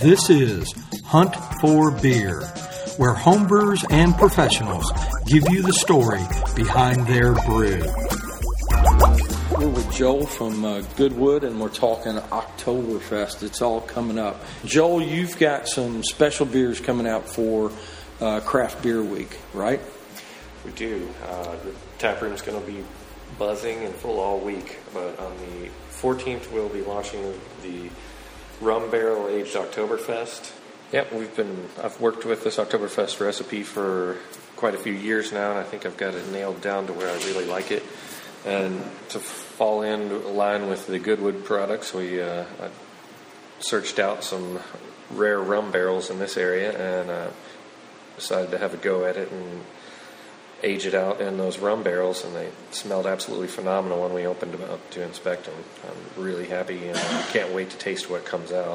This is Hunt for Beer, where homebrewers and professionals give you the story behind their brew. We're with Joel from Goodwood, and we're talking Oktoberfest. It's all coming up. Joel, you've got some special beers coming out for Craft Beer Week, right? We do. The tap room's going to be buzzing and full all week, but on the 14th we'll be launching the rum barrel aged Oktoberfest. Yep, I've worked with this Oktoberfest recipe for quite a few years now, and I think I've got it nailed down to where I really like it. And to fall in line with the Goodwood products, I searched out some rare rum barrels in this area and decided to have a go at it and age it out in those rum barrels, and they smelled absolutely phenomenal when we opened them up to inspect them. I'm really happy and I can't wait to taste what comes out.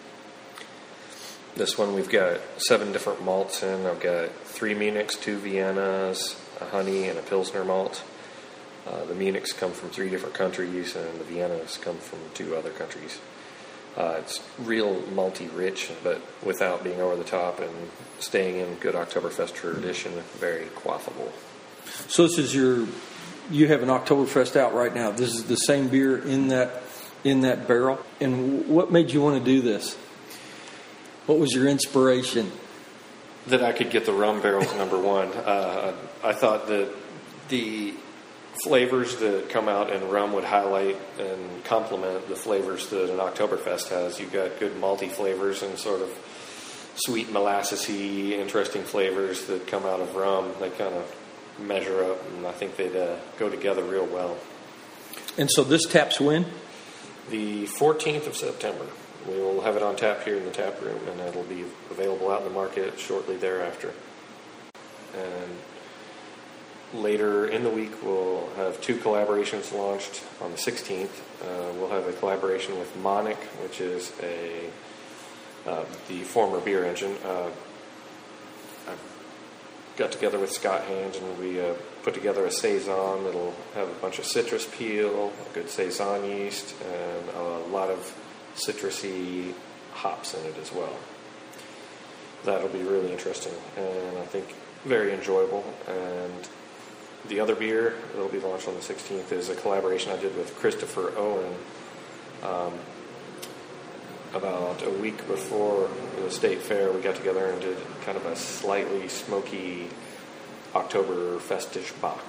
This one we've got 7 different malts in. I've got 3 Munichs, 2 Viennas, a honey, and a Pilsner malt. The Munichs come from 3 different countries, and the Viennas come from 2 other countries. It's real malty rich, but without being over the top and staying in good Oktoberfest tradition, very quaffable. So this is you have an Oktoberfest out right now. This is the same beer in that barrel. And what made you want to do this? What was your inspiration? That I could get the rum barrels, number one. I thought that the flavors that come out in rum would highlight and complement the flavors that an Oktoberfest has. You've got good malty flavors and sort of sweet molassesy, interesting flavors that come out of rum. They kind of measure up, and I think they'd go together real well. And so this taps when? The 14th of September. We will have it on tap here in the tap room, and it'll be available out in the market shortly thereafter. And later in the week, we'll have 2 collaborations launched. On the 16th, we'll have a collaboration with Monic, which is the former Beer Engine. I got together with Scott Haynes, and we put together a saison that'll have a bunch of citrus peel, a good saison yeast, and a lot of citrusy hops in it as well. That'll be really interesting, and I think very enjoyable. And the other beer that will be launched on the 16th is a collaboration I did with Christopher Owen about a week before the state fair. We got together and did kind of a slightly smoky Oktoberfestish Bock.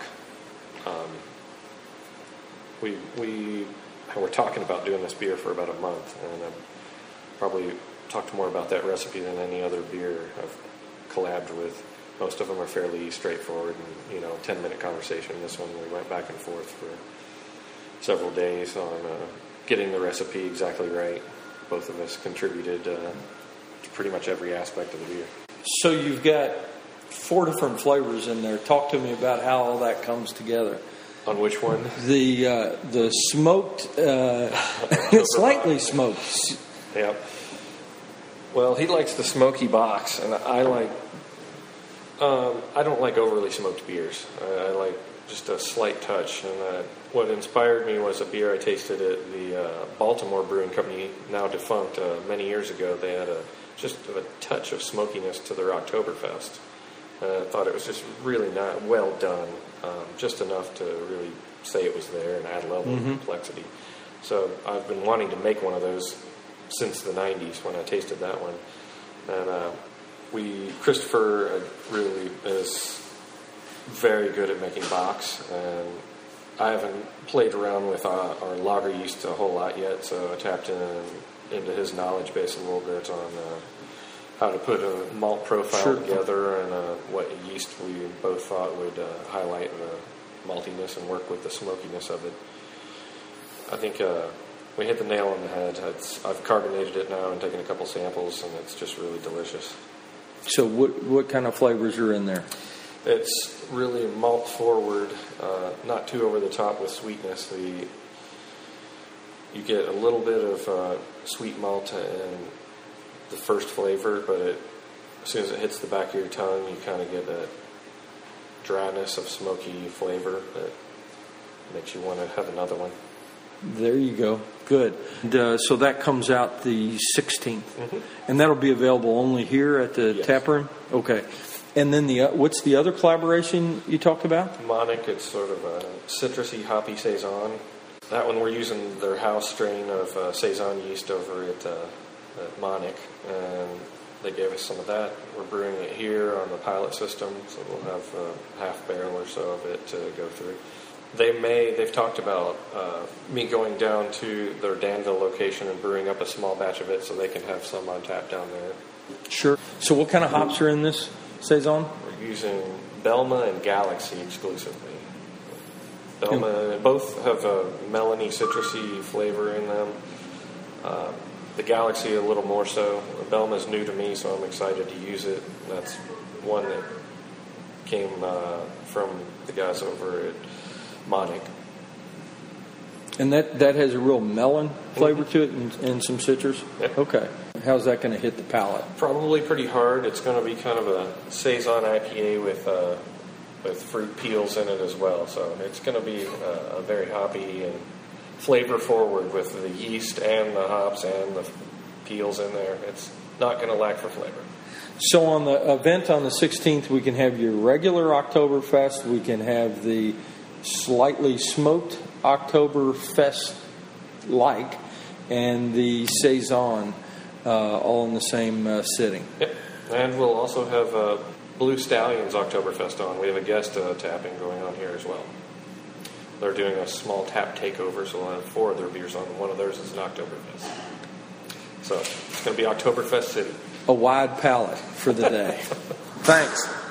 We were talking about doing this beer for about a month, and I've probably talked more about that recipe than any other beer I've collabed with. Most of them are fairly straightforward and, 10-minute conversation. This one we went back and forth for several days on getting the recipe exactly right. Both of us contributed to pretty much every aspect of the beer. So you've got 4 different flavors in there. Talk to me about how all that comes together. On which one? The smoked, slightly smoked. Yeah. Well, he likes the smoky box, and I don't like overly smoked beers. I like just a slight touch. And what inspired me was a beer I tasted at the Baltimore Brewing Company, now defunct, many years ago. They had just a touch of smokiness to their Oktoberfest. I thought it was just really not well done, just enough to really say it was there and add a level of complexity. So I've been wanting to make one of those since the 90s when I tasted that one. And Christopher really is very good at making bocks, and I haven't played around with our lager yeast a whole lot yet, so I tapped into his knowledge base a little bit on how to put a malt profile together and what yeast we both thought would highlight the maltiness and work with the smokiness of it. I think we hit the nail on the head. I've carbonated it now and taken a couple samples, and it's just really delicious. So what kind of flavors are in there? It's really malt forward, not too over the top with sweetness. You get a little bit of sweet malt in the first flavor, but as soon as it hits the back of your tongue, you kind of get that dryness of smoky flavor that makes you want to have another one. There you go. Good. And, so that comes out the 16th. Mm-hmm. And that'll be available only here at the tap room? Okay. And then what's the other collaboration you talked about? Monic, it's sort of a citrusy, hoppy Saison. That one we're using their house strain of Saison yeast over at Monic, and they gave us some of that. We're brewing it here on the pilot system, so we'll have a half barrel or so of it to go through. They've talked about me going down to their Danville location and brewing up a small batch of it so they can have some on tap down there. Sure. So what kind of hops are in this Saison? We're using Belma and Galaxy exclusively. Belma, both have a melony, citrusy flavor in them. The Galaxy a little more so. Belma's new to me, so I'm excited to use it. That's one that came from the guys over at Monic. And that has a real melon flavor to it and some citrus? Yep. Okay. How's that going to hit the palate? Probably pretty hard. It's going to be kind of a Saison IPA with fruit peels in it as well. So it's going to be a very hoppy and flavor forward with the yeast and the hops and the peels in there. It's not going to lack for flavor. So on the event on the 16th, we can have your regular Oktoberfest. We can have the slightly smoked Oktoberfest-like and the Saison all in the same sitting. Yep. And we'll also have Blue Stallions Oktoberfest on. We have a guest tapping going on here as well. They're doing a small tap takeover, so we'll have 4 of their beers on. One of theirs is an Oktoberfest. So it's going to be Oktoberfest City. A wide palette for the day. Thanks.